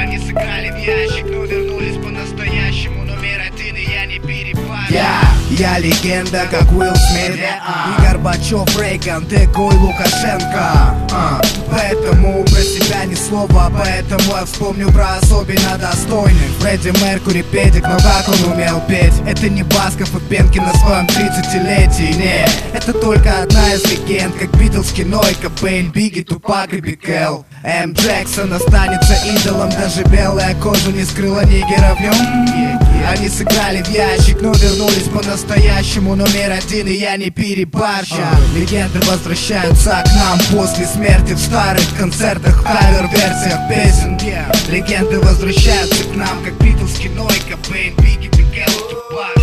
Они сыграли в ящик, но вернулись по-настоящему. Номер один, и я не перебарю. Я легенда, как Уилл Смит, и Горбачев, Рейган, Дегой, Лукашенко. Поэтому про себя ни слова, поэтому я вспомню про особенно достойных. Фредди Меркури, педик, но как он умел петь. Это не Басков и Пенки на своем 30-летии, не. Это только одна из легенд, как Битлз, кино и Кобейн, Бигги, Тупак и Биг Эл. М. Джексон останется идолом, даже белая кожа не скрыла нигера в нем. Они сыграли в ящик, но вернулись по-настоящему. Номер один, и я не перебарщу. Легенды возвращаются к нам после смерти в старых концертах, в кавер-версиях песен. Легенды возвращаются к нам, как Битлз, кино и Кобейн, Бигги, Биг Эл и Тупак.